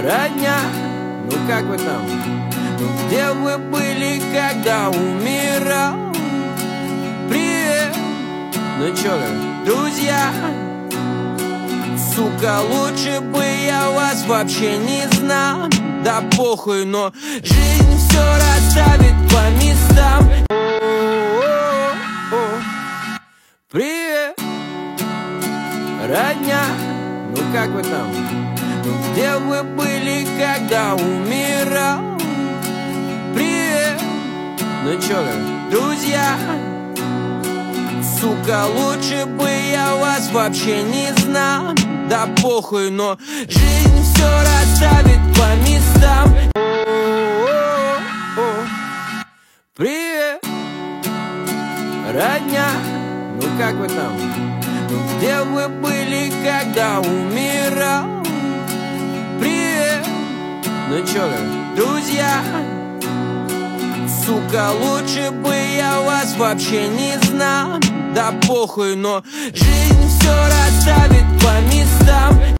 родня, ну как вы там? Где вы были, когда умирал? Привет, ну чё как, друзья? Сука, лучше бы я вас вообще не знал. Да похуй, но жизнь все расставит по местам. Привет, родня, ну как вы там? Где вы были, когда умирал? Привет, ну чё как, друзья? Сука, лучше бы я вас вообще не знал. Да похуй, но жизнь все расставит по местам. Привет, родня, ну как вы там? Где вы были, когда умирал? Привет, ну чё как, друзья? Сука, лучше бы я вас вообще не знал. Да похуй, но жизнь все расставит по местам.